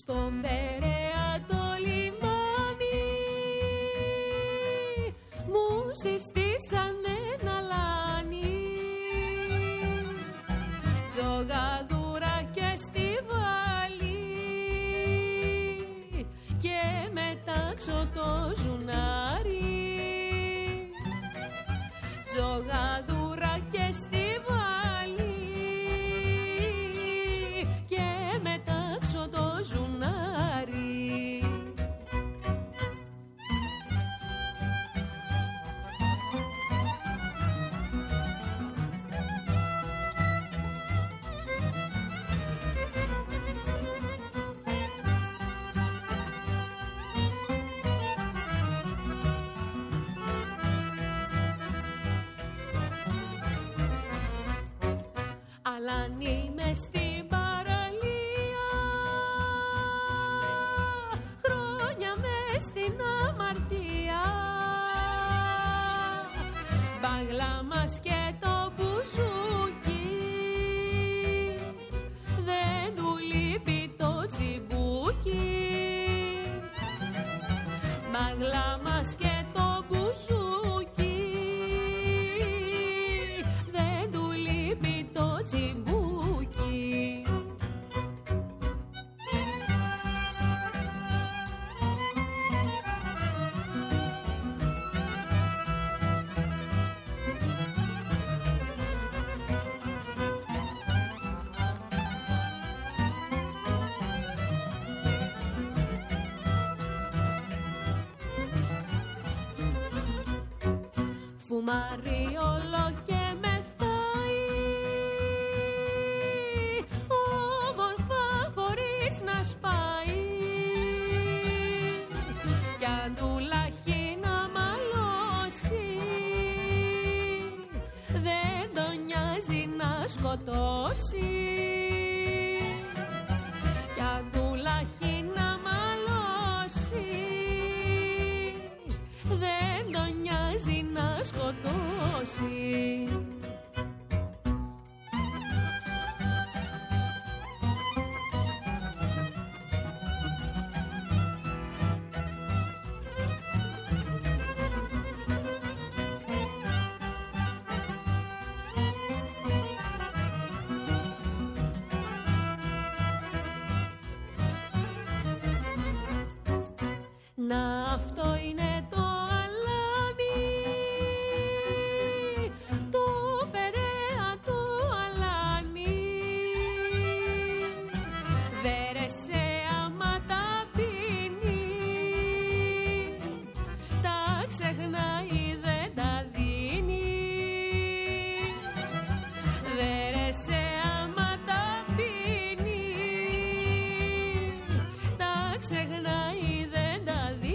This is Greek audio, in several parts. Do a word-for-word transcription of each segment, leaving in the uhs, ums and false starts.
στον Περαία το λιμάνι μου συστήσαν ένα λάνι, τζογαδούρα και στιβάλι και μετάξω το ζουνάρι, τζογαδούρα και στιβάλι και μετάξω το ζουνάρι. Αλάνι μες στην παραλία, χρόνια μες στην αμαρτία, μπαγλά μας και το μπουζούκι, δεν του λείπει το τσιμπούκι, μπαγλά μας και το μπουζούκι, δεν του λείπει το τσιμπούκι. Φουμάρει όλο και μεθάει, όμορφα χωρίς να σπάει, κι αν του λαχεί να μαλώσει, δεν τον νοιάζει να σκοτώσει, κι αν του λαχεί να μαλώσει, δεν τον νοιάζει να σκοτώσει. Να αυτό είναι το αλάνι, το Περαία το αλάνι, βέρεσε άμα τα πίνει, τα ξεχνάει δεν τα δίνει, βέρεσε άμα τα πίνει, τα ξεχνάει δεν τα δίνει.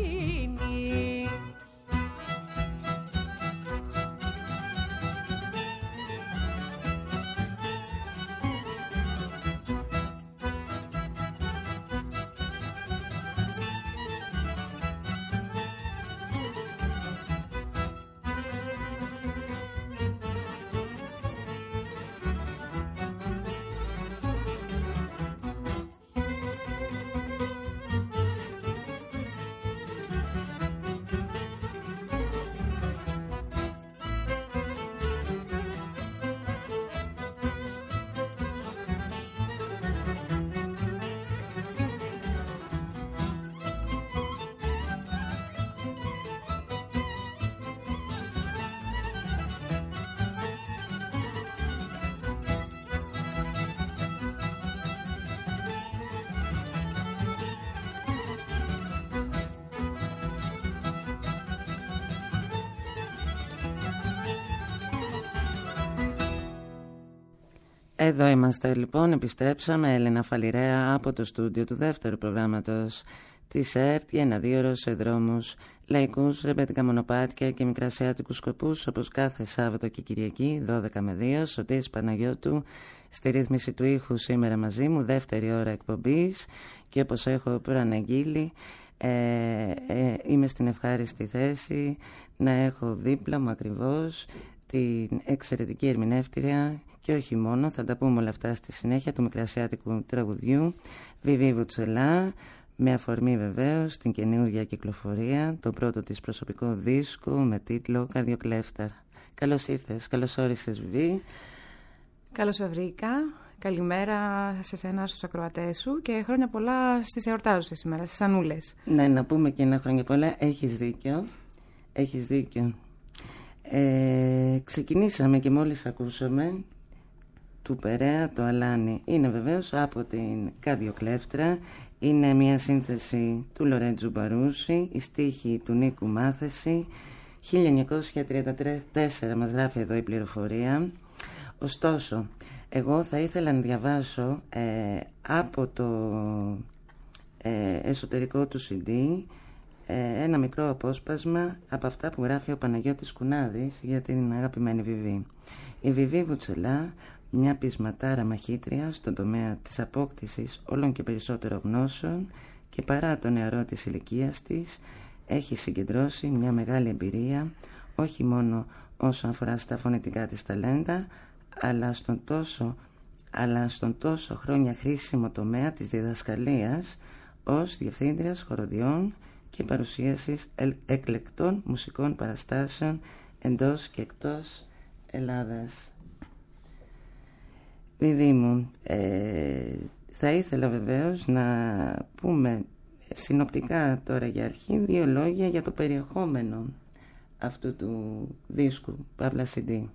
Εδώ είμαστε λοιπόν, επιστρέψαμε, Έλενα Φαλιρέα από το στούντιο του δεύτερου προγράμματος της ΕΡΤ για ένα δύο σε δρόμους λαϊκούς, ρεμπέτικα μονοπάτια και μικρασιάτικους σκοπούς, όπως κάθε Σάββατο και Κυριακή δώδεκα με δύο. Σωτήρης Παναγιώτου στη ρύθμιση του ήχου σήμερα μαζί μου, δεύτερη ώρα εκπομπής, και όπως έχω προαναγγείλει ε, ε, είμαι στην ευχάριστη θέση να έχω δίπλα μου ακριβώς την εξαιρετική ερμηνεύτρια και όχι μόνο, θα τα πούμε όλα αυτά στη συνέχεια, του μικρασιάτικου τραγουδιού Βιβί Βουτσελά, με αφορμή βεβαίως την καινούργια κυκλοφορία, το πρώτο της προσωπικό δίσκο με τίτλο Καρδιοκλέφτα. Καλώς ήρθες, καλώς όρισες Βιβί. Καλώς σε βρήκα. Καλημέρα σε σένα, στους ακροατές σου και χρόνια πολλά στις εορτάζουσες σήμερα, στις Ανούλες. Ναι, να πούμε και ένα χρόνια πολλά. Έχεις δίκιο. Έχεις δίκιο. Ε, ξεκινήσαμε και μόλις ακούσαμε του Περέα το Αλάνι. Είναι βεβαίως από την Καρδιοκλέφτρα. Είναι μια σύνθεση του Λορέτζου Μπαρούση, η στίχη του Νίκου Μάθεση. χίλια εννιακόσια τριάντα τέσσερα μας γράφει εδώ η πληροφορία. Ωστόσο, εγώ θα ήθελα να διαβάσω ε, από το ε, εσωτερικό του σι ντι ε, ένα μικρό απόσπασμα από αυτά που γράφει ο Παναγιώτης Κουνάδης για την αγαπημένη Βιβί. Η Βιβί Βουτσελά, μια πεισματάρα μαχήτρια στον τομέα της απόκτησης όλων και περισσότερων γνώσεων και παρά το νεαρό της ηλικίας της, έχει συγκεντρώσει μια μεγάλη εμπειρία όχι μόνο όσον αφορά στα φωνητικά της ταλέντα, αλλά στον τόσο, αλλά στον τόσο χρόνια χρήσιμο τομέα της διδασκαλίας ως διευθύντριας χοροδιών και παρουσίασης εκλεκτών μουσικών παραστάσεων εντός και εκτός Ελλάδας. Βιβί μου, ε, θα ήθελα βεβαίως να πούμε συνοπτικά τώρα για αρχή δύο λόγια για το περιεχόμενο αυτού του δίσκου, παύλα σι ντι.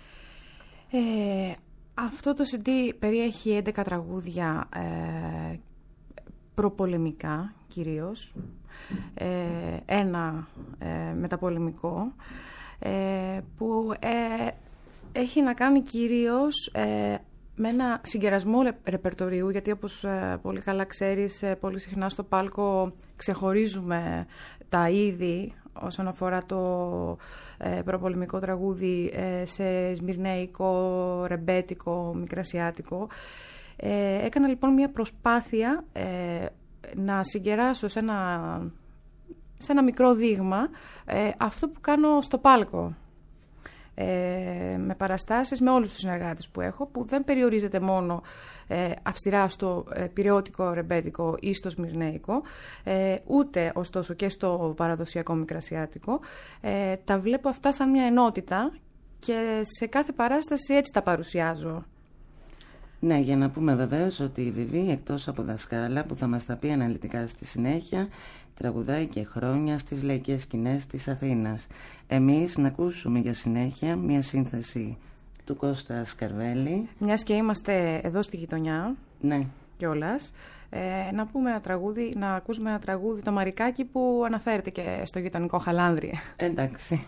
Ε, αυτό το σι ντι περιέχει έντεκα τραγούδια ε, προπολεμικά κυρίως, ε, ένα ε, μεταπολεμικό ε, που ε, έχει να κάνει κυρίως ε, με ένα συγκερασμό ρεπερτορίου, γιατί όπως ε, πολύ καλά ξέρεις, ε, πολύ συχνά στο πάλκο ξεχωρίζουμε τα είδη όσον αφορά το ε, προπολεμικό τραγούδι ε, σε σμυρνέικο, ρεμπέτικο, μικρασιάτικο. Ε, έκανα λοιπόν μια προσπάθεια ε, να συγκεράσω σε ένα, σε ένα μικρό δείγμα ε, αυτό που κάνω στο πάλκο. Ε, με παραστάσεις με όλους τους συνεργάτες που έχω, που δεν περιορίζεται μόνο ε, αυστηρά στο ε, πειραιώτικο, ρεμπέτικο ή στο σμυρνέικο, ε, ούτε ωστόσο και στο παραδοσιακό μικρασιάτικο. Ε, τα βλέπω αυτά σαν μια ενότητα και σε κάθε παράσταση έτσι τα παρουσιάζω. Ναι, για να πούμε βεβαίως ότι η Βιβί, εκτός από δασκάλα που θα μας τα πει αναλυτικά στη συνέχεια, τραγουδάει και χρόνια στις λαϊκές σκηνές της Αθήνας. Εμείς να ακούσουμε για συνέχεια μια σύνθεση του Κώστα Σκαρβέλη. Μιας και είμαστε εδώ στη γειτονιά, ναι, κιόλας, ε, να πούμε ένα τραγούδι, να ακούσουμε ένα τραγούδι, το Μαρικάκι, που αναφέρεται και στο γειτονικό Χαλάνδρι. Εντάξει.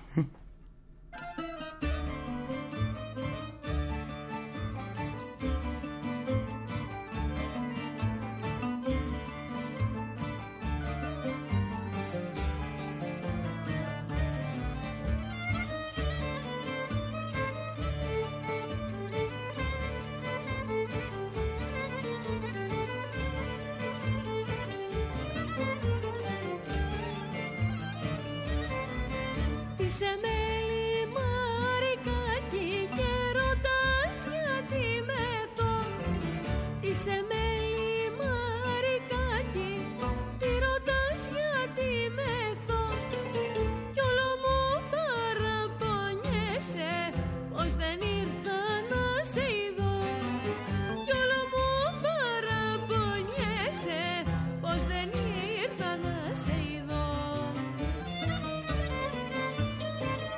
Είσαι μέλι Μαρικάκι και ρωτάς γιατί μεθώ. Είσαι μέλι Μαρικάκι, τι ρωτάς γιατί μεθώ. Κι όλο μου παραπονιέσαι πως δεν ήρθα να σε ειδώ. Κι όλο μου παραπονιέσαι πως δεν ήρθα να σε ειδώ.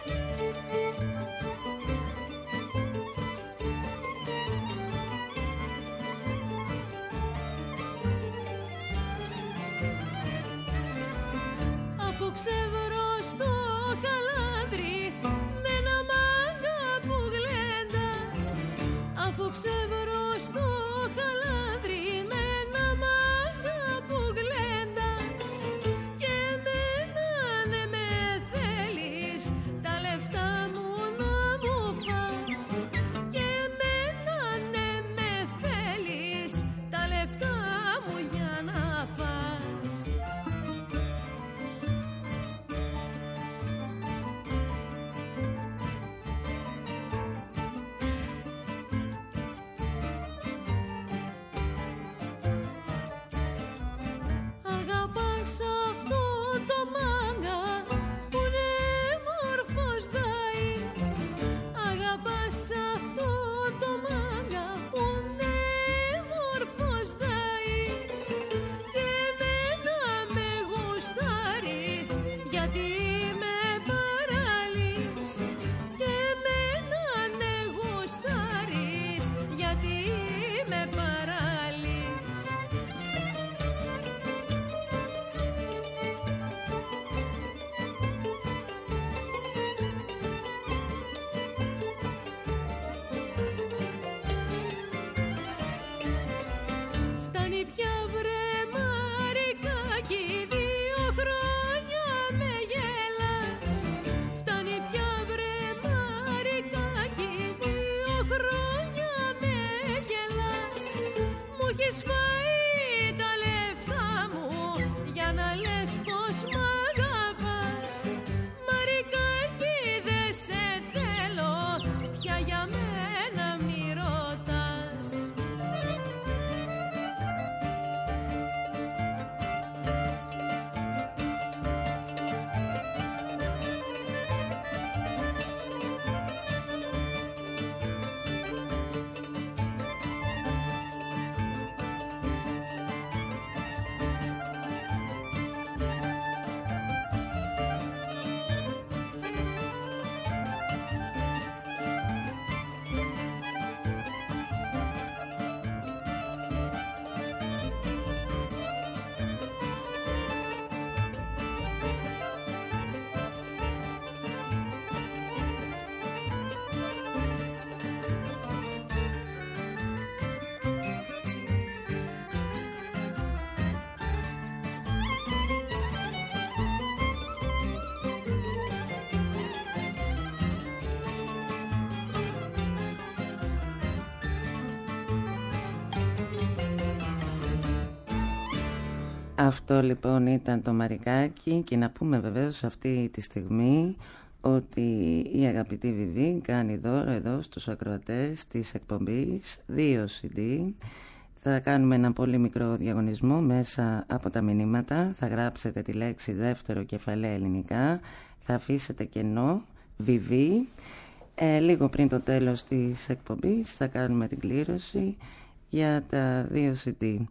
Αυτό λοιπόν ήταν το Μαρικάκι και να πούμε βεβαίως αυτή τη στιγμή ότι η αγαπητή Βιβί κάνει δώρο εδώ στους ακροατές της εκπομπής δύο σι ντι. Θα κάνουμε ένα πολύ μικρό διαγωνισμό μέσα από τα μηνύματα. Θα γράψετε τη λέξη δεύτερο κεφαλαίο ελληνικά, θα αφήσετε κενό Βιβί. Ε, λίγο πριν το τέλος της εκπομπής θα κάνουμε την κλήρωση για τα δύο σι ντι.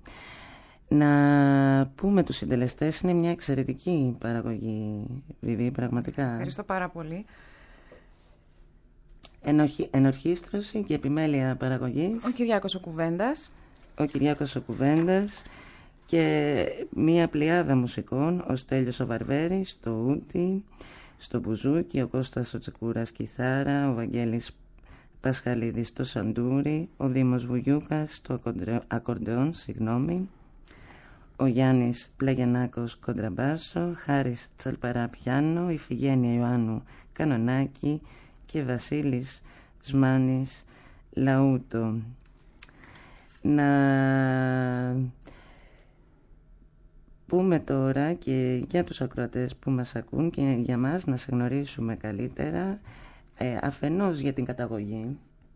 Να πούμε τους συντελεστές, είναι μια εξαιρετική παραγωγή, Βιβί, πραγματικά. Σας ευχαριστώ πάρα πολύ. Ενοχή, ενορχήστρωση και επιμέλεια παραγωγής. Ο Κυριάκος ο Κουβέντας. Ο Κυριάκος ο Κουβέντας και μια πλειάδα μουσικών, ο Στέλιος ο Βαρβέρης στο ούτι, στο μπουζούκι, ο Κώστας ο Τσεκούρας κιθάρα, ο Βαγγέλης Πασχαλίδης στο σαντούρι, ο Δήμος Βουγιούκας στο ακορντεόν, συγγνώμη, ο Γιάννης Πλαγιανάκος κοντραμπάσο, Χάρης Τσαλπαρά πιάνο, Ιφηγένεια Ιωάννου κανονάκι και Βασίλης Σμάνης λαούτο. Να πούμε τώρα και για τους ακροατές που μας ακούν και για μας να σε γνωρίσουμε καλύτερα, ε, αφενός για την καταγωγή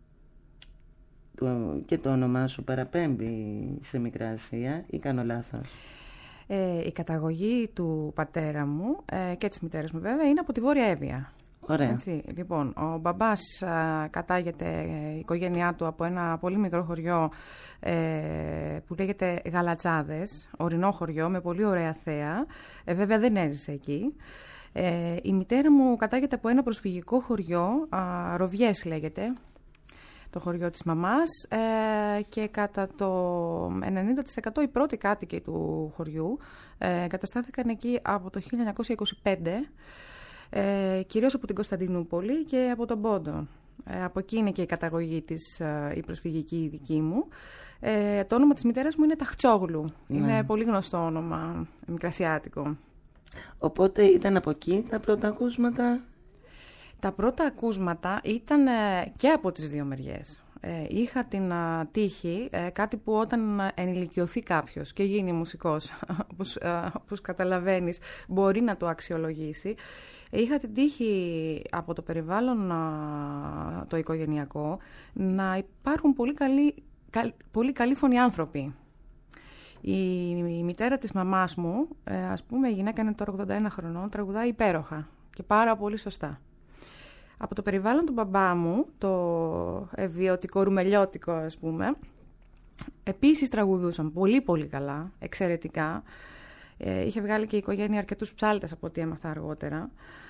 του, και το όνομά σου παραπέμπει σε Μικρά Ασία ή κάνω λάθος? Ε, η καταγωγή του πατέρα μου ε, και της μητέρας μου βέβαια είναι από τη Βόρεια Εύβοια. Ωραία. Έτσι, λοιπόν, ο μπαμπάς α, κατάγεται η οικογένειά του από ένα πολύ μικρό χωριό ε, που λέγεται Γαλατσάδες, ορεινό χωριό με πολύ ωραία θέα. Ε, βέβαια δεν έζησε εκεί. Ε, η μητέρα μου κατάγεται από ένα προσφυγικό χωριό, α, Ροβιές λέγεται, το χωριό της μαμάς, ε, και κατά το ενενήντα τοις εκατό οι πρώτοι κάτοικοι του χωριού ε, καταστάθηκαν εκεί από το χίλια εννιακόσια είκοσι πέντε, ε, κυρίως από την Κωνσταντινούπολη και από τον Πόντο. Ε, από εκεί είναι και η καταγωγή της, ε, η προσφυγική η δική μου. Ε, το όνομα της μητέρας μου είναι Ταχτσόγλου. Ναι. Είναι πολύ γνωστό όνομα, μικρασιάτικο. Οπότε ήταν από εκεί τα πρώτα ακούσματα? Τα πρώτα ακούσματα ήταν και από τις δύο μεριές. Ε, είχα την α, τύχη, ε, κάτι που όταν ενηλικιωθεί κάποιος και γίνει μουσικός, όπως, α, όπως καταλαβαίνεις, μπορεί να το αξιολογήσει. Ε, είχα την τύχη από το περιβάλλον α, το οικογενειακό να υπάρχουν πολύ καλοί, καλ, πολύ καλοί φωνοί άνθρωποι. Η, η μητέρα της μαμάς μου, ε, ας πούμε, η γυναίκα είναι τώρα ογδόντα ένα χρονών, τραγουδάει υπέροχα και πάρα πολύ σωστά. Από το περιβάλλον του μπαμπά μου, το ευβιωτικό, ρουμελιώτικο ας πούμε, επίσης τραγουδούσαν πολύ πολύ καλά, εξαιρετικά. Ε, είχε βγάλει και η οικογένεια αρκετούς ψάλτες από ό,τι έμαθα αργότερα.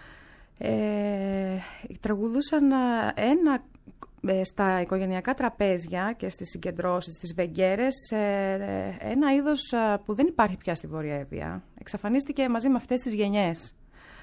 Ε, τραγουδούσαν ένα, ε, στα οικογενειακά τραπέζια και στις συγκεντρώσεις, στις βεγγέρες, ε, ένα είδος ε, που δεν υπάρχει πια στη Βόρεια Εύβοια. Εξαφανίστηκε μαζί με αυτές τις γενιές.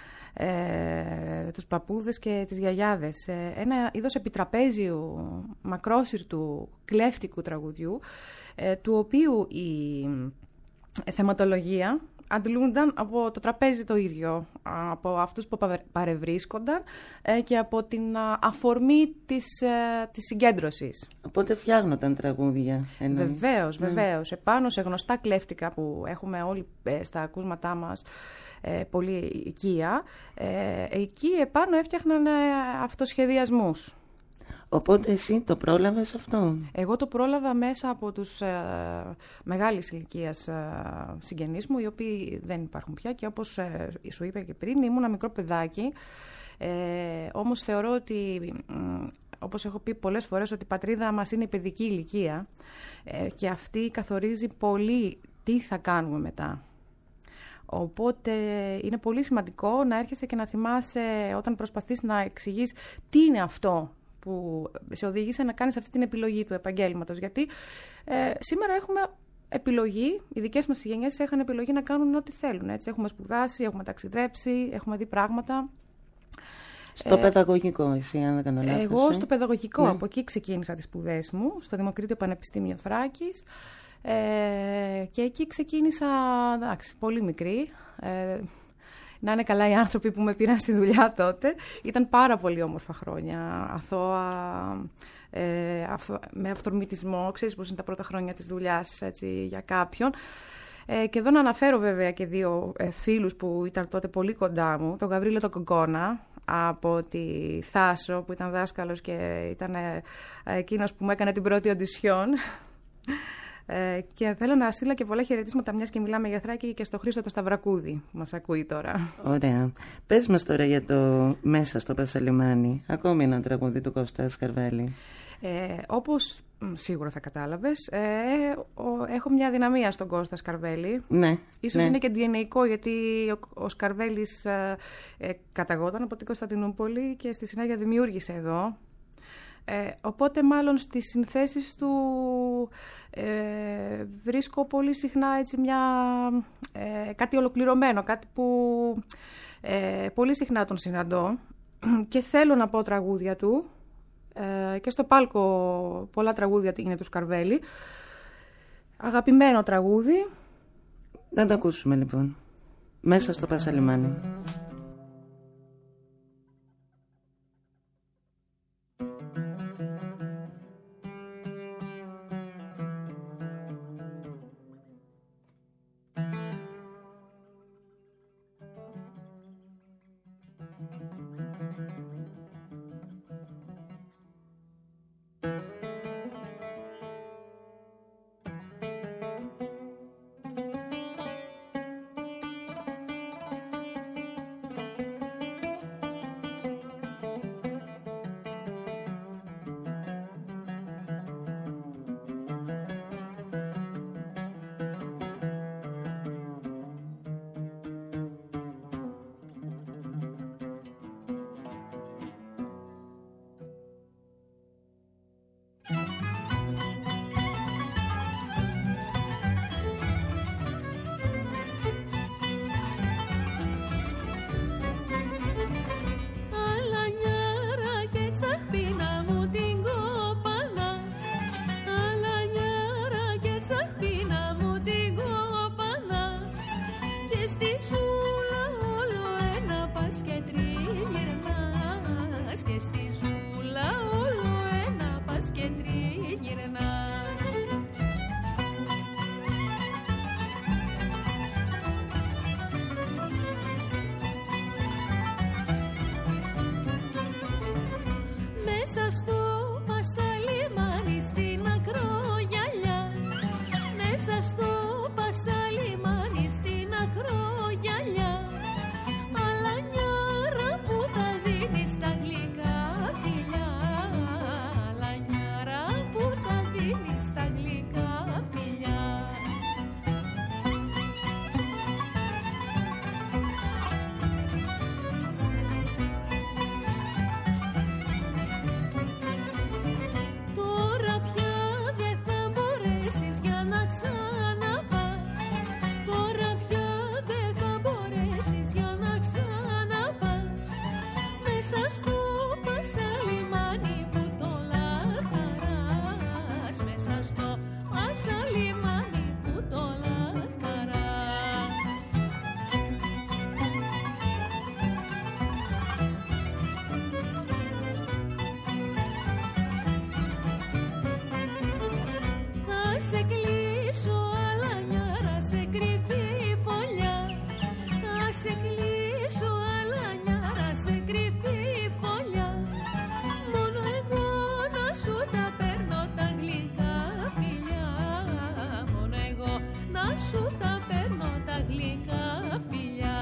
Ε, τους παππούδες και τις γιαγιάδες, ε, ένα είδος επιτραπέζιου, μακρόσυρτου, κλέφτικου τραγουδιού, ε, του οποίου η θεματολογία αντλούνταν από το τραπέζι το ίδιο, από αυτούς που παρευρίσκονταν ε, και από την α, αφορμή της, ε, της συγκέντρωσης. Οπότε φτιάχνονταν τραγούδια. Εννοείς. Βεβαίως, βεβαίως. Mm. Επάνω σε γνωστά κλέφτικα που έχουμε όλοι ε, στα ακούσματά μας, Ε, πολύ οικία, ε, εκεί επάνω έφτιαχναν ε, αυτοσχεδιασμούς. Οπότε εσύ το πρόλαβες αυτό? Εγώ το πρόλαβα μέσα από τους ε, μεγάλης ηλικίας ε, συγγενείς μου, οι οποίοι δεν υπάρχουν πια και όπως ε, σου είπα και πριν, ήμουν ένα μικρό παιδάκι, ε, όμως θεωρώ ότι, ε, όπως έχω πει πολλές φορές, ότι η πατρίδα μας είναι η παιδική ηλικία ε, και αυτή καθορίζει πολύ τι θα κάνουμε μετά. Οπότε είναι πολύ σημαντικό να έρχεσαι και να θυμάσαι όταν προσπαθείς να εξηγείς τι είναι αυτό που σε οδήγησε να κάνεις αυτή την επιλογή του επαγγέλματος. Γιατί ε, σήμερα έχουμε επιλογή, οι δικές μας γενιές είχαν επιλογή να κάνουν ό,τι θέλουν. Έτσι. Έχουμε σπουδάσει, έχουμε ταξιδέψει, έχουμε δει πράγματα. Στο ε, παιδαγωγικό, εσύ, αν δεν κάνω λάθος. Εγώ στο παιδαγωγικό, ναι. Από εκεί ξεκίνησα τις σπουδές μου, στο Δημοκρίτιο Πανεπιστήμιο Θράκης. Ε, και εκεί ξεκίνησα, εντάξει, πολύ μικρή. Ε, να είναι καλά οι άνθρωποι που με πήραν στη δουλειά τότε. Ήταν πάρα πολύ όμορφα χρόνια, αθώα, ε, αυθο, με αυθορμητισμό. Ξέρεις πώς είναι τα πρώτα χρόνια της δουλειάς έτσι, για κάποιον. Ε, και εδώ να αναφέρω βέβαια και δύο ε, φίλους που ήταν τότε πολύ κοντά μου, τον Γαβρίλο τον Κογκόνα, από τη Θάσο, που ήταν δάσκαλος και ήταν ε, εκείνος που μου έκανε την πρώτη οντισιόν. Ε, και θέλω να στείλω και πολλά χαιρετίσματα, μιας και μιλάμε για Θράκη, και στο Χρήστο το Σταυρακούδη που μας ακούει τώρα. Ωραία. Πες μας τώρα για το Μέσα στο Πασαλιμάνι. Ακόμη ένα τραγούδι του Κώστα Σκαρβέλη. Ε, όπως σίγουρα θα κατάλαβες, ε, ο, έχω μια αδυναμία στον Κώστα Σκαρβέλη. Ναι. Ίσως ναι. είναι και ντι εν έι, γιατί ο, ο Σκαρβέλης ε, ε, καταγόταν από την Κωνσταντινούπολη και στη συνέχεια δημιούργησε εδώ. Ε, οπότε μάλλον στις συνθέσεις του ε, βρίσκω πολύ συχνά έτσι μια, ε, κάτι ολοκληρωμένο, κάτι που ε, πολύ συχνά τον συναντώ και θέλω να πω τραγούδια του. Ε, και στο πάλκο πολλά τραγούδια είναι του Σκαρβέλη. Αγαπημένο τραγούδι. Να το ακούσουμε λοιπόν. Μέσα στο Πασαλιμάνι. Μέσα στο Πασαλιμάνι στην ακρογιαλιά, μέσα στο Πασαλιμάνι στην ακρογιαλιά, αλανιάρα που τα δίνει στα γλυκά φιλιά, αλανιάρα που τα δίνει στα γλυκά φιλιά. Σε κλείσω αλανιάρα σε κρυφή φωλιά, θα σε κλείσω αλανιάρα σε κρυφή φωλιά, μόνο εγώ να σου τα παίρνω τα γλυκά φιλιά, μόνο εγώ να σου τα παίρνω τα γλυκά φιλιά.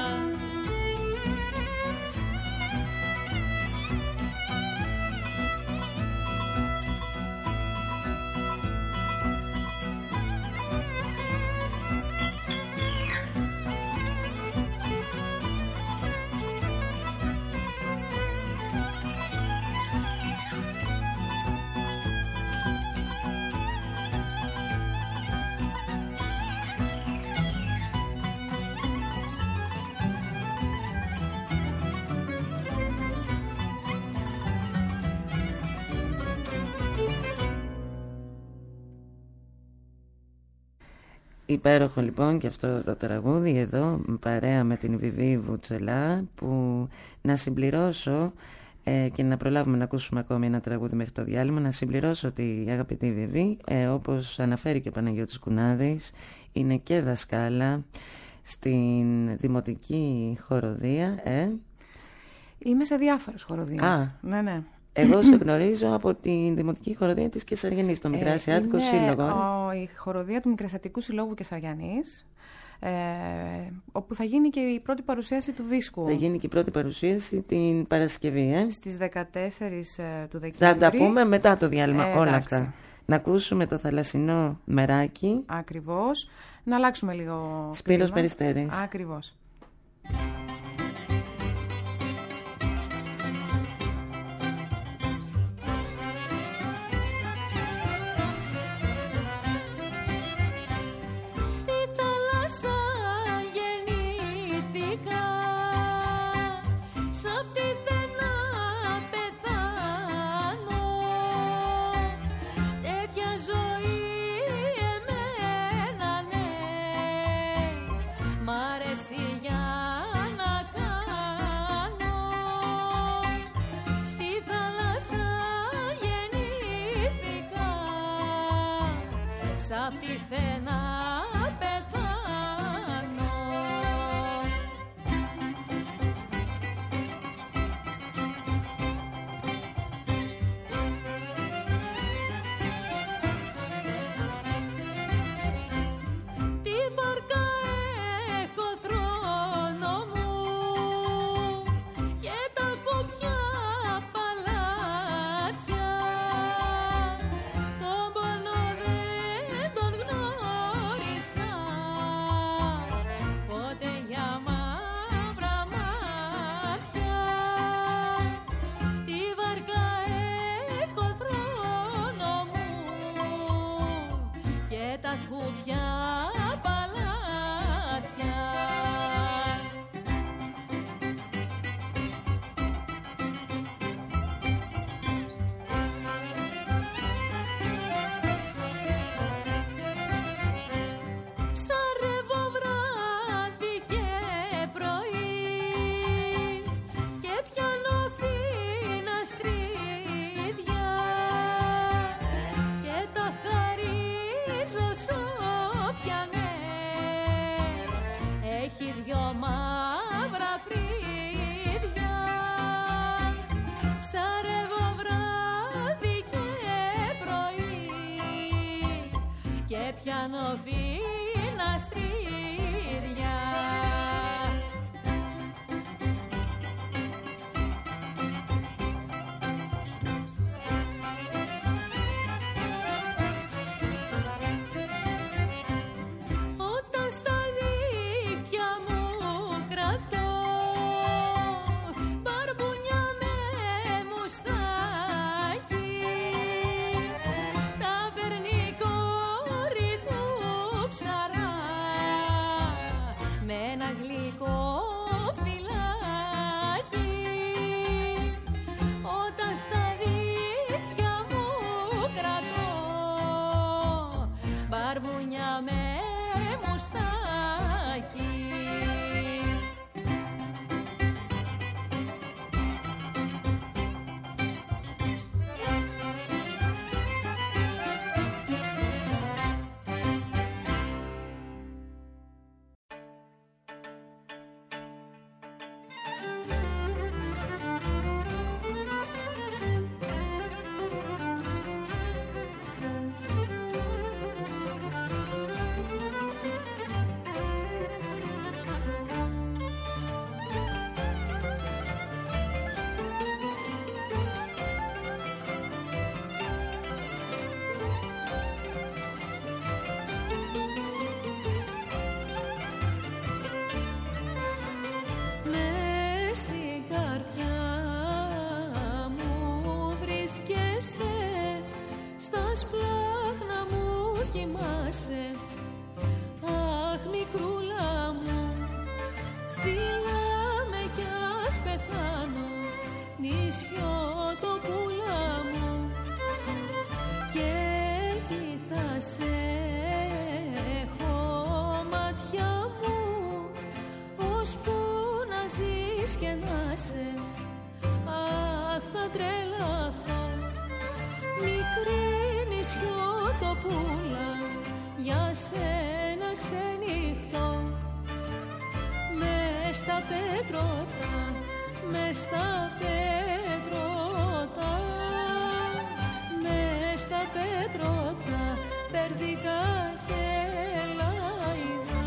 Υπέροχο λοιπόν και αυτό το τραγούδι εδώ, παρέα με την Βιβί Βουτσελά, που να συμπληρώσω ε, και να προλάβουμε να ακούσουμε ακόμη ένα τραγούδι μέχρι το διάλειμμα. Να συμπληρώσω ότι η αγαπητή Βιβί, ε, όπως αναφέρει και ο Παναγιώτης Κουνάδης, είναι και δασκάλα στην Δημοτική Χοροδία. Ε. Είμαι σε διάφορες χοροδίες. Α, ναι, ναι. Εγώ σε γνωρίζω από τη Δημοτική Χοροδία της Κεσαριανής, το Μικρασιάτικο ε, Σύλλογο. Είναι η χοροδία του Μικρασιατικού Συλλόγου Κεσαριανής, ε, όπου θα γίνει και η πρώτη παρουσίαση του δίσκου. Θα γίνει και η πρώτη παρουσίαση την Παρασκευή, ε? Στις δεκατέσσερις του Δεκέμβρη. Θα τα πούμε μετά το διάλειμμα, ε, όλα εντάξει. αυτά. Να ακούσουμε το θαλασσινό μεράκι. Ακριβώς. Να αλλάξουμε λίγο. Σπύρος Περιστέρης. Ακριβώς. πιάνω φίνα στρίδια. Όταν στα δίχτυα μου κρατώ μπαρμπούνια με μουστάκι, τα παίρνει κόρη του ψαρά με ένα γλυκό φυλάκι. Όταν στα δίχτυα μου κρατώ μπαρμπούνια με μουστάκι. Μες στην καρδιά μου βρίσκεσαι, στα σπλάχνα μου κοιμάσαι. Αχ, μικρούλα μου, φύλαμε κι ας πεθάνω, νησιωτοπούλα μου, και εκεί θα σε έχω μάτια μου, ώσπου να ζεις και να σε. Αχ, περδικά και λαϊδά.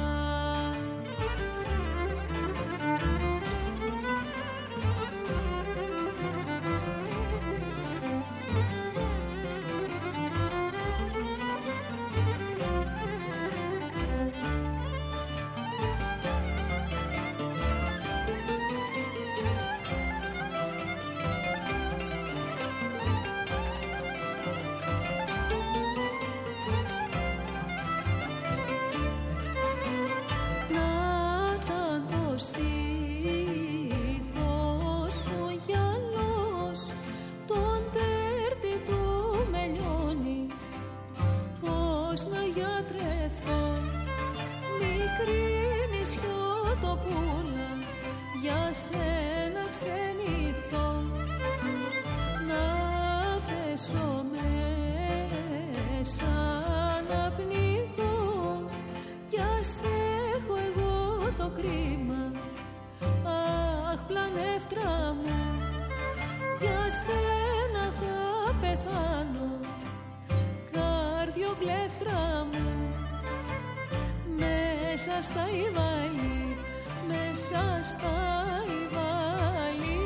Μέσα στα Ιβάλι, μέσα στα Ιβάλι,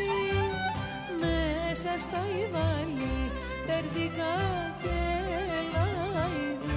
μέσα στα Ιβάλι, περδικά και λαϊδί.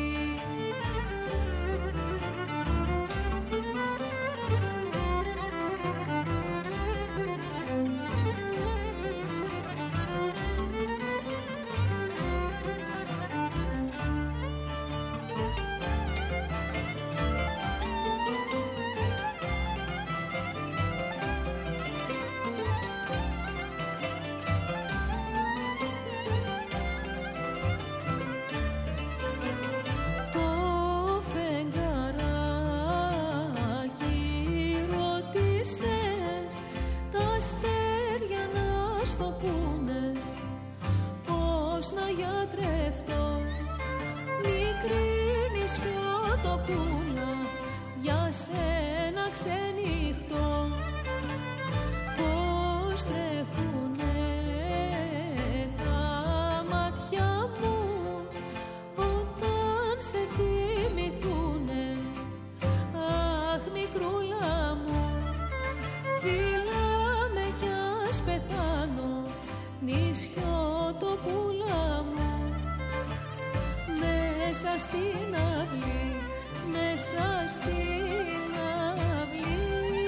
Μέσα στην αυλή, μέσα στην αυλή,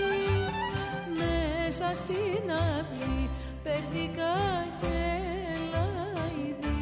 μέσα στην αυλή, περδικά και λαϊδί.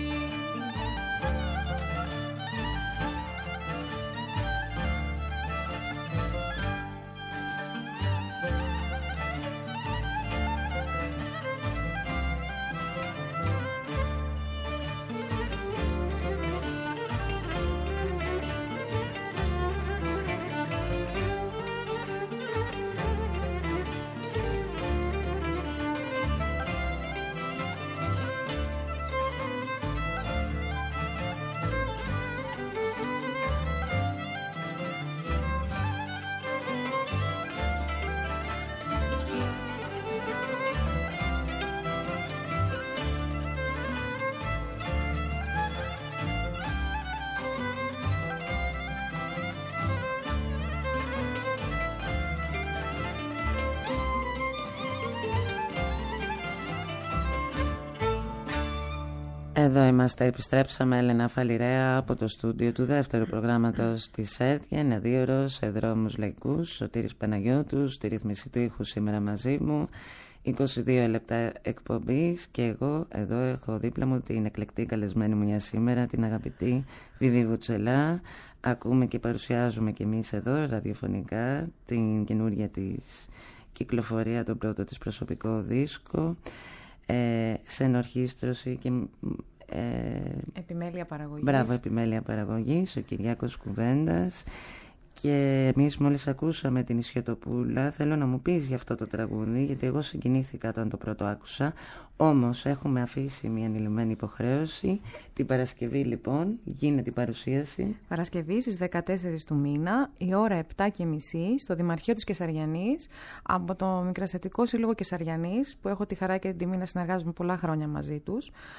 Εδώ είμαστε, επιστρέψαμε, Έλενα Φαλιρέα από το στούντιο του δεύτερου προγράμματος της ΕΡΤ για ένα δύο ώρο σε δρόμους λαϊκούς. Σωτήρης Παναγιώτου, στη ρύθμιση του ήχου σήμερα μαζί μου, είκοσι δύο λεπτά εκπομπής, και εγώ εδώ έχω δίπλα μου την εκλεκτή καλεσμένη μου για σήμερα, την αγαπητή Βιβί Βουτσελά. Ακούμε και παρουσιάζουμε κι εμείς εδώ ραδιοφωνικά την καινούργια της κυκλοφορία, τον πρώτο της προσωπικό δίσκο, ε, σε ενορχήστρωση και ε, επιμέλεια παραγωγής. Μπράβο, επιμέλεια παραγωγής, ο Κυριάκος Κουβέντας. Και εμείς μόλις ακούσαμε την Ισιωτοπούλα. Θέλω να μου πεις για αυτό το τραγούδι, γιατί εγώ συγκινήθηκα όταν το πρώτο άκουσα. Όμως έχουμε αφήσει μια ανηλυμένη υποχρέωση. Την Παρασκευή λοιπόν γίνεται η παρουσίαση. Παρασκευή στις δεκατέσσερις του μήνα, η ώρα επτά και μισή, στο Δημαρχείο της Κεσαριανής, από το Μικρασιατικό Σύλλογο Κεσαριανής, που έχω τη χαρά και την τιμή να συνεργάζομαι πολλά χρόνια μαζί τους.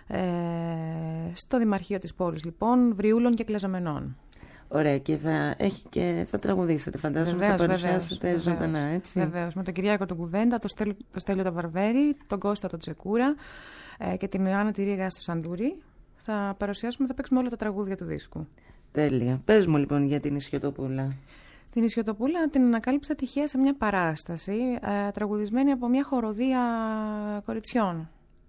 Ε, στο Δημαρχείο της πόλης, λοιπόν, Βριούλων και Κλαζαμενών. Ωραία, και θα, έχει και θα τραγουδήσετε, φαντάζομαι, βεβαίως, θα παρουσιάσετε ζωντανά, έτσι. Βεβαίως, με τον Κυριάκο τον Κουβέντα, το Στέλιο, το Στέλιο το Βαρβέρι, τον Κώστα τον Τσεκούρα ε, και την Ιωάννα τη Ρίγα στο Σαντούρι. Θα παρουσιάσουμε, θα παίξουμε όλα τα τραγούδια του δίσκου. Τέλεια. Πες μου λοιπόν για την Ισιωτοπούλα. Την Ισιωτοπούλα την ανακάλυψα τυχαία σε μια παράσταση, ε, τραγουδισμένη από μια χοροδία κοριτσιών.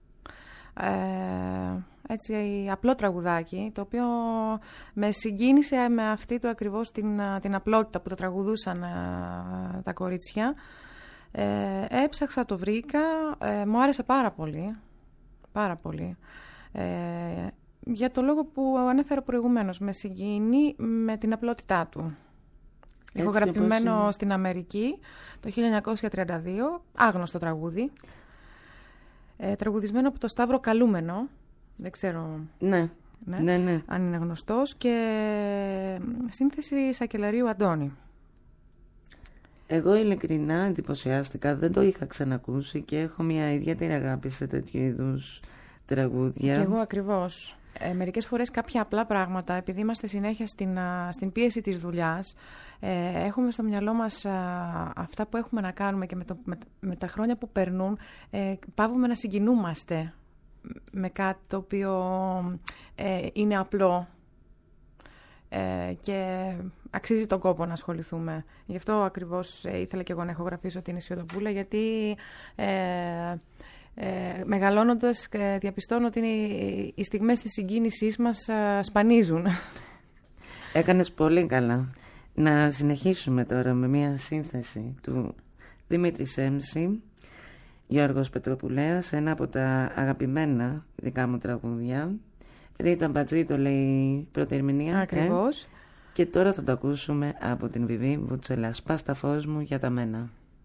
Ε, έτσι απλό τραγουδάκι, το οποίο με συγκίνησε με αυτή του ακριβώς την, την απλότητα που το τραγουδούσαν ε, τα κορίτσια. Ε, έψαξα, το βρήκα, ε, μου άρεσε πάρα πολύ, πάρα πολύ. Ε, για το λόγο που ανέφερα προηγουμένως, με συγκίνει με την απλότητά του. Ηχογραφημένο στην Αμερική το χίλια εννιακόσια τριάντα δύο, άγνωστο τραγούδι. Ε, τραγουδισμένο από το Σταύρο Καλούμενο, δεν ξέρω ναι. Ναι. Ναι, ναι. αν είναι γνωστός, και σύνθεση Σακελαρίου Αντώνη. Εγώ ειλικρινά εντυπωσιάστηκα, δεν το είχα ξανακούσει και έχω μια ιδιαίτερη αγάπη σε τέτοιου είδους τραγούδια. Και εγώ ακριβώς. Ε, μερικές φορές κάποια απλά πράγματα, επειδή είμαστε συνέχεια στην, α, στην πίεση της δουλειάς, ε, έχουμε στο μυαλό μας α, αυτά που έχουμε να κάνουμε και με, το, με, με τα χρόνια που περνούν, ε, πάβουμε να συγκινούμαστε με κάτι το οποίο ε, είναι απλό ε, και αξίζει τον κόπο να ασχοληθούμε. Γι' αυτό ακριβώς ε, ήθελα και εγώ να ηχογραφήσω την Ισιωτοπούλα, γιατί... Ε, Ε, μεγαλώνοντας ε, διαπιστώνω ότι οι, οι στιγμές της συγκίνησής μας ε, σπανίζουν. Έκανες πολύ καλά. Να συνεχίσουμε τώρα με μια σύνθεση του Δημήτρη Σέμψη, Γιώργος Πετροπουλέας, ένα από τα αγαπημένα δικά μου τραγούδια. Ρίτα Μπατζή το λέει πρώτη ερμηνεία. Ακριβώς. Ε? Και τώρα θα το ακούσουμε από την Βιβί Βουτσελά. Σπάς τα φως μου για τα μένα.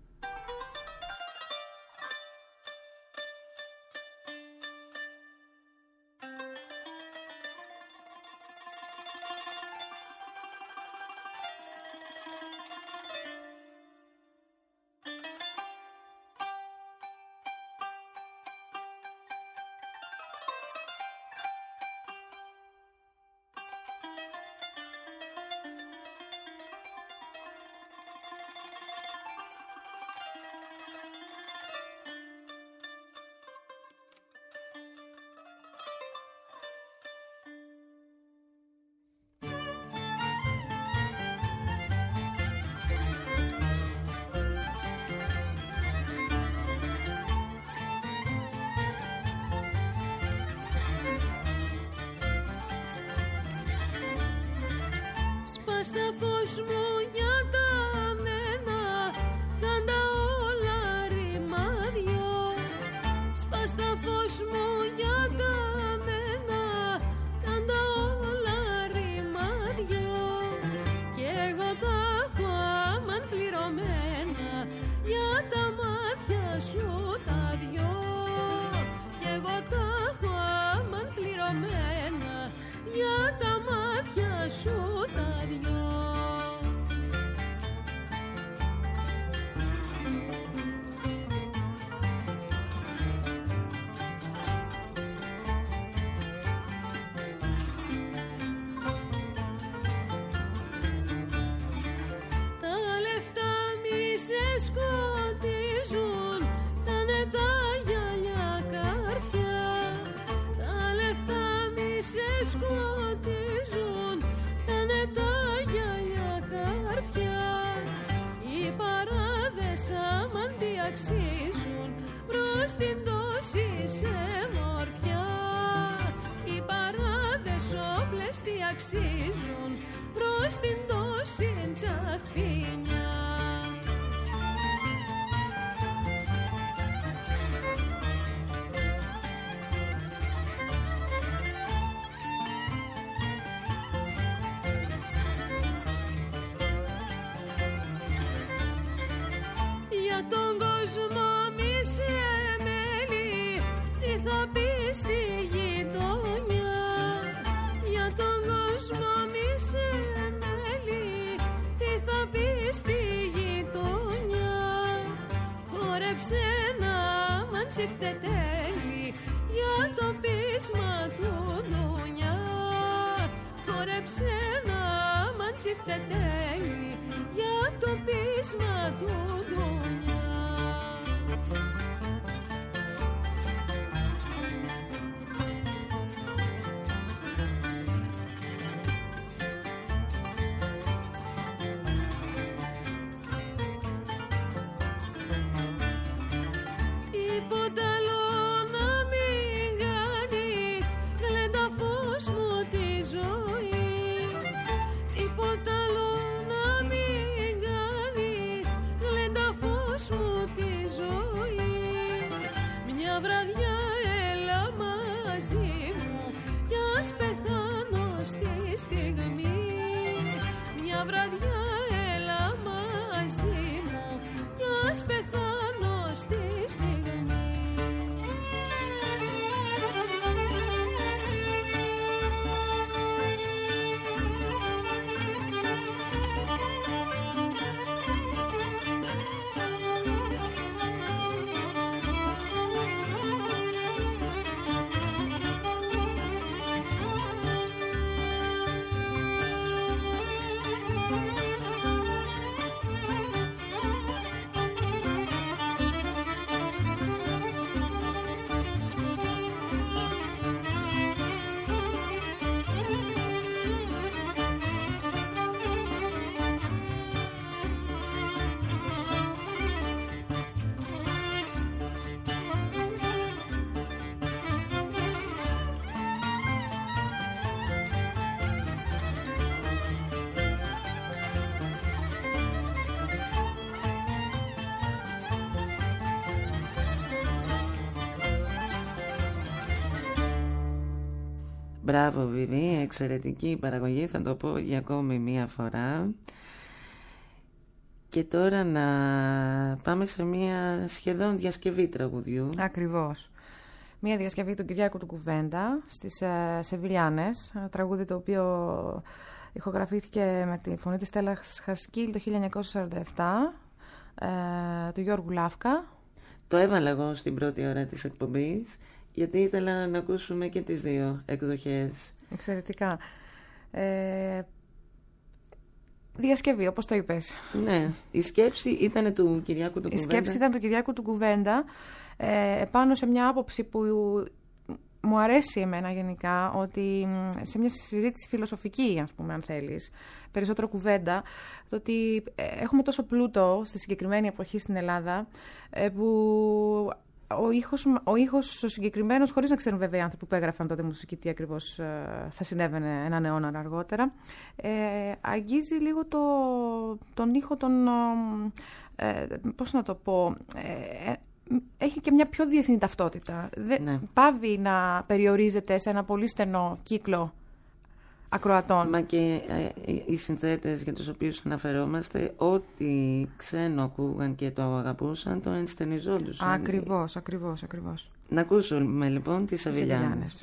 Στα φως μου για τα μένα, κάντα όλα ρημάδιό. Σπάς τα φως μου για τα μένα, κάντα όλα ρημάδιό. Κι εγώ τα έχω αμάν πληρωμένα για τα μάτια σου τα δυο. Κι εγώ τα έχω αμάν πληρωμένα για τα μάτια σου τα δυο. Σκοτίζουν, κάνε τα γυαλιά καρφιά. Οι παράδες αμάν τι αξίζουν προς την τόση σε μορφιά. Οι παράδες όπλες τι αξίζουν προς την τόση τσαχπινιά. Στη γειτονιά για τον κόσμο μη σε μέλη, τι θα πει στη γειτονιά. Χόρεψε να μαντσιφτε τέλει για το πείσμα έγραψε ένα μαντσιφτετέλι για το πείσμα του Δουνιά. Μπράβο Βιβί, εξαιρετική παραγωγή, θα το πω για ακόμη μία φορά. Και τώρα να πάμε σε μία σχεδόν διασκευή τραγουδιού. Ακριβώς. Μία διασκευή του Κυριάκου του Κουβέντα στις ε, Σεβιλιάνες, ένα τραγούδι το οποίο ηχογραφήθηκε με τη φωνή της Στέλλας Χασκίλ το χίλια εννιακόσια σαράντα επτά, ε, του Γιώργου Λάφκα. Το έβαλα εγώ στην πρώτη ώρα της εκπομπής, γιατί ήθελα να ακούσουμε και τις δύο εκδοχές. Εξαιρετικά. Ε, διασκευή, όπως το είπες. Ναι, η σκέψη ήταν του Κυριάκου του Κουβέντα. Η σκέψη ήταν του Κυριάκου του Κουβέντα, ε, επάνω σε μια άποψη που μου αρέσει εμένα γενικά, ότι σε μια συζήτηση φιλοσοφική, ας πούμε, αν θέλεις, περισσότερο κουβέντα, το ότι έχουμε τόσο πλούτο στη συγκεκριμένη εποχή στην Ελλάδα, που ο ήχος, ο ήχος ο συγκεκριμένος, χωρίς να ξέρουν βέβαια οι άνθρωποι που έγραφαν τότε μουσική τι ακριβώς θα συνέβαινε έναν αιώνα αργότερα, ε, αγγίζει λίγο το, τον ήχο των, ε, πώς να το πω, ε, έχει και μια πιο διεθνή ταυτότητα. Ναι. Πάβει να περιορίζεται σε ένα πολύ στενό κύκλο ακροατών. Μα και ε, οι συνθέτες για τους οποίους αναφερόμαστε, ό,τι ξένο ακούγαν και το αγαπούσαν, το ενστενιζόντουσαν. Ακριβώς, ακριβώς, ακριβώς. Να ακούσουμε λοιπόν τις Σεβιλιάνες.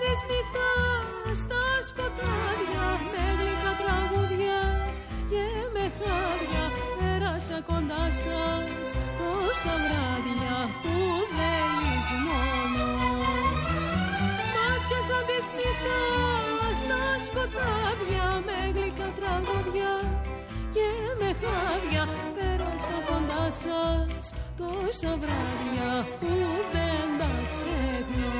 της νύχτας στα σκοτάδια με γλυκά τραγούδια και με χάδια πέρασα κοντά σας τόσα βράδια που δεν λησμονώ. Μάτια σαν της νύχτας στα σκοτάδια με γλυκά τραγούδια και με χάδια πέρασα κοντά σας τόσα βράδια που δεν τα ξεχνώ.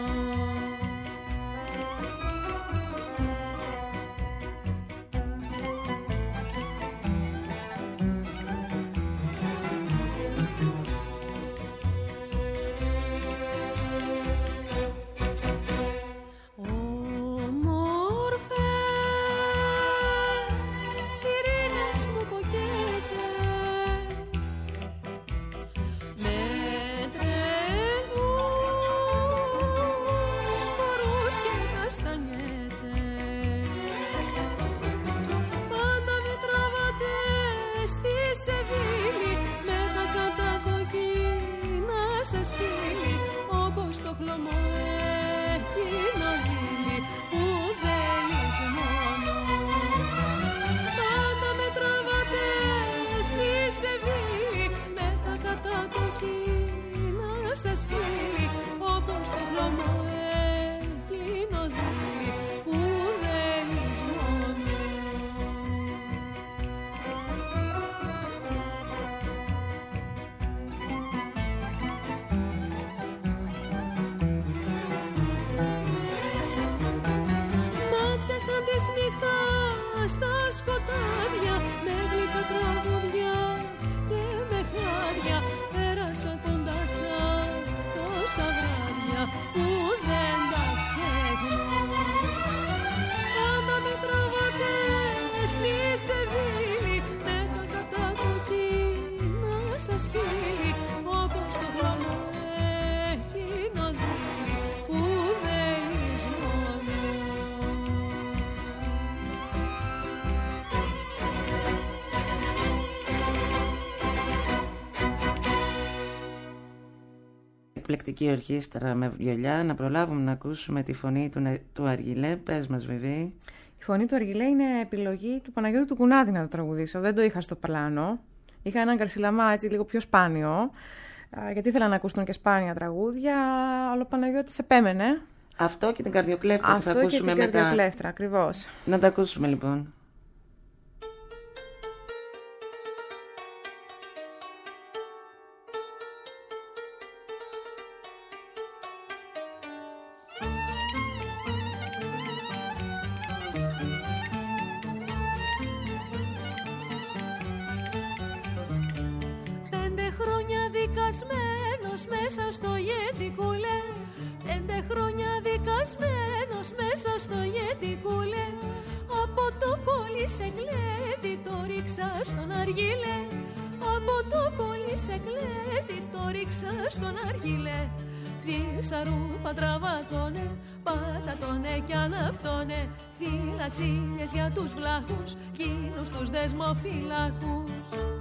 Εκπληκτική ορχήστρα με βιολιά. Να προλάβουμε να ακούσουμε τη φωνή του, του Αργιλέ. Πες μας, Βιβί. Η φωνή του Αργιλέ είναι επιλογή του Παναγιώτη του Κουνάδη να το τραγουδήσω. Δεν το είχα στο πλάνο. Είχα έναν καρσιλαμά έτσι λίγο πιο σπάνιο, γιατί ήθελα να ακούσουν και σπάνια τραγούδια, αλλά ο Παναγιώτης επέμενε. Αυτό και την καρδιοκλέφτρα που θα ακούσουμε μετά. Αυτό και την καρδιοκλέφτρα, ακριβώς. Να τα ακούσουμε λοιπόν. Τσίλιες για τους βλάχους, κίνους τους δεσμοφυλάκους.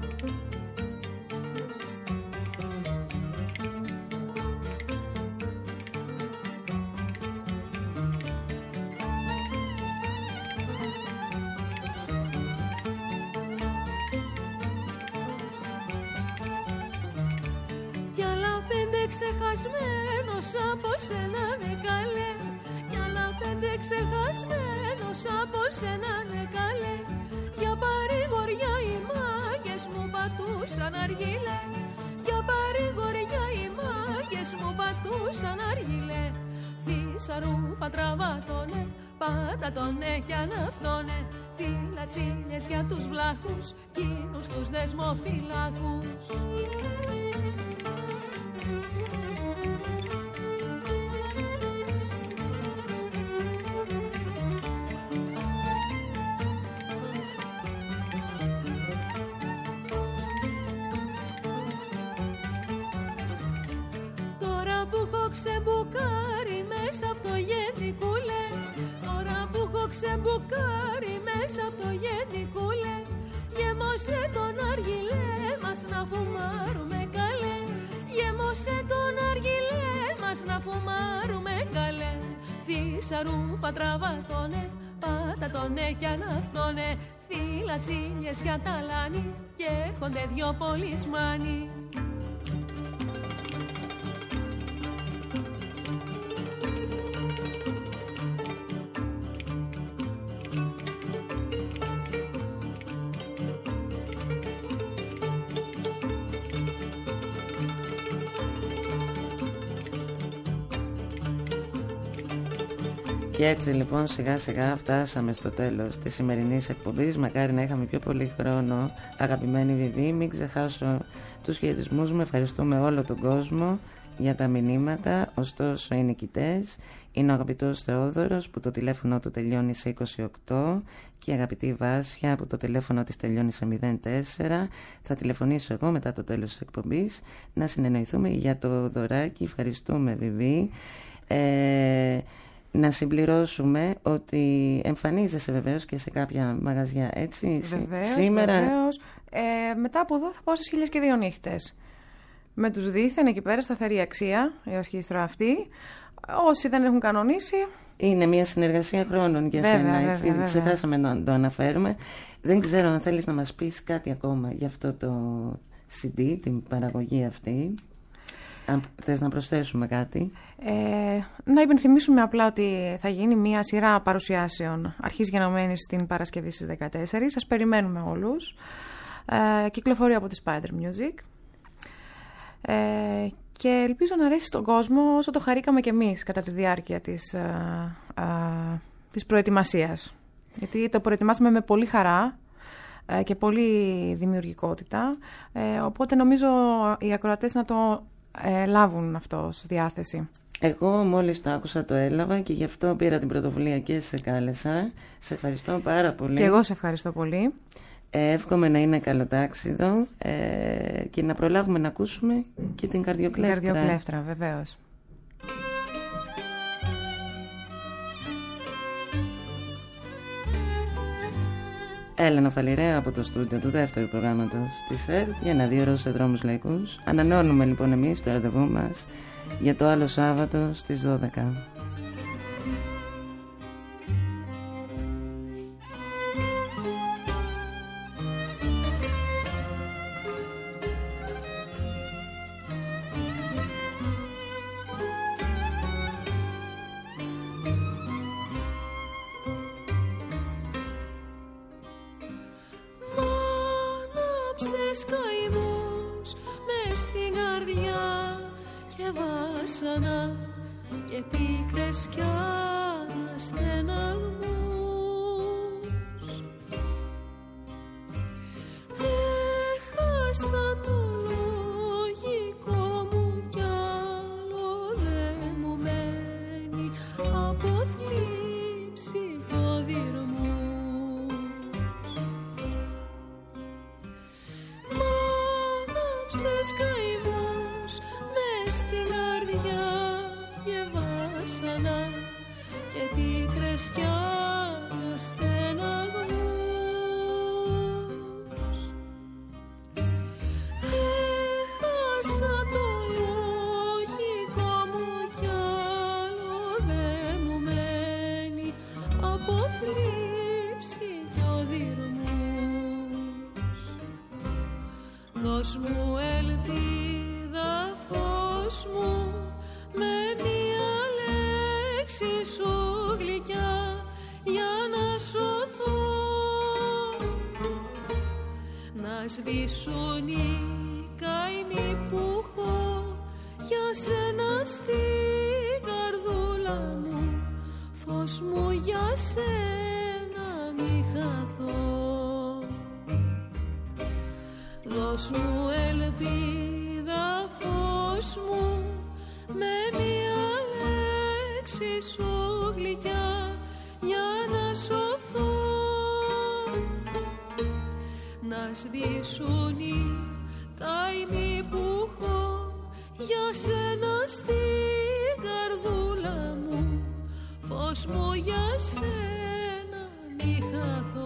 Κι άλλα πέντε ξεχασμένος από σένα ναι καλέ, κι άλλα πέντε ξεχασμένος από σένα ναι καλέ. Για παρηγοριά οι μάγες μου πατούσαν αργίλε, για παρηγοριά οι μάγες μου πατούσαν αργίλε. Φύσα ρούφα τραβάτωνε, πάτα τονε κι αναυτώνε, φυλατσίλιες για τους βλάχους, κίνους τους δεσμοφυλάκους. Ξεμπουκάρει μέσα από το γενικούλε, τώρα που έχω ξεμπουκάρει μέσα από το γενικούλε, γέμωσε τον αργιλέ μας να φουμάρουμε καλέ, γέμωσε τον αργιλέ μας να φουμάρουμε καλέ. Φύσα όσα ρούφα τραβατώνε, πάτα τονε κι αναυτώνε. Φύλλα τσίλιες για ταλάνι και έρχονται δυο πολισμάνοι. Και έτσι λοιπόν σιγά σιγά φτάσαμε στο τέλος της σημερινής εκπομπής. Μακάρι να είχαμε πιο πολύ χρόνο, αγαπημένη Βιβί. Μην ξεχάσω τους χαιρετισμούς μου. Ευχαριστούμε όλο τον κόσμο για τα μηνύματα. Ωστόσο οι νικητές είναι ο αγαπητός Θεόδωρος που το τηλέφωνο του τελειώνει σε είκοσι οκτώ και η αγαπητή Βάσια που το τηλέφωνο της τελειώνει σε μηδέν τέσσερα. Θα τηλεφωνήσω εγώ μετά το τέλος της εκπομπής να συνεννοηθούμε για το δωράκι. Ευχαριστούμε Βιβί. Ε... Να συμπληρώσουμε ότι εμφανίζεσαι βεβαίως και σε κάποια μαγαζιά, έτσι. Βεβαίως, Σήμερα... βεβαίως. Ε, μετά από εδώ θα πάω στις χίλιες και δύο νύχτες. Με τους δίθεν εκεί πέρα, σταθερή αξία, η ορχήστρα αυτή. Όσοι δεν έχουν κανονίσει... Είναι μια συνεργασία χρόνων για βέβαια, σένα, βέβαια, έτσι. βέβαια. Ξεχάσαμε να το αναφέρουμε. Δεν ξέρω αν θέλεις να μας πεις κάτι ακόμα για αυτό το σι ντι, την παραγωγή αυτή. Αν θες να προσθέσουμε κάτι. Ε, να υπενθυμίσουμε απλά ότι θα γίνει μια σειρά παρουσιάσεων αρχής γενομένης στην Παρασκευή στις δεκατέσσερις. Σας περιμένουμε όλους. Ε, κυκλοφορεί από τη Spider Music. Ε, και ελπίζω να αρέσει στον κόσμο όσο το χαρήκαμε κι εμείς κατά τη διάρκεια της, ε, ε, της προετοιμασίας. Γιατί το προετοιμάσαμε με πολύ χαρά ε, και πολύ δημιουργικότητα. Ε, οπότε νομίζω οι ακροατές να το ε, λάβουν αυτό στη διάθεση. Εγώ μόλις το άκουσα το έλαβα και γι' αυτό πήρα την πρωτοβουλία και σε κάλεσα. Σε ευχαριστώ πάρα πολύ. Και εγώ σε ευχαριστώ πολύ. Ε, εύχομαι να είναι καλοτάξιδο ε, και να προλάβουμε να ακούσουμε και την καρδιοκλέφτρα. Την καρδιοκλέφτρα, βεβαίως. Έλενα Φαλιρέα από το στούντιο του δεύτερου προγράμματος της ΕΡΤ για ένα δύο ώρο σε δρόμους λαϊκούς. Ανανεώνουμε λοιπόν εμείς το ραντεβού μας για το άλλο Σάββατο στις δώδεκα. Και πίκρες κι αναστεναγμούς. Έχασα το λογικό μου κι άλλο δεν μου μένει από θλίψη κι οδυρμούς. Μ' άναψες καημούς μες στην καρδιά και βάσανα και πίκρες κι αναστεναγμούς. Έχασα το λογικό μου κι άλλο δεν μου μένει από θλίψη κι οδυρμούς. Δώσ' μου ελπίδα, φως μου, με μια λέξη σου γλυκιά για να σωθώ, να σβήσουν οι καημοί που έχω για σένα στην καρδούλα μου, φως μου για σένα μη χαθώ. Δώσ' μου ελπίδα, φως μου, με μια λέξη σου γλυκιά για να σωθώ, να σβήσουν οι καημοί που έχω για σένα στην καρδούλα μου, φως μου για σένα μη χαθώ.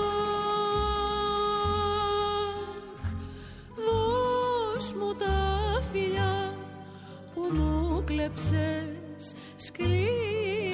Μου τα φιλιά που μου κλέψες σκληρά.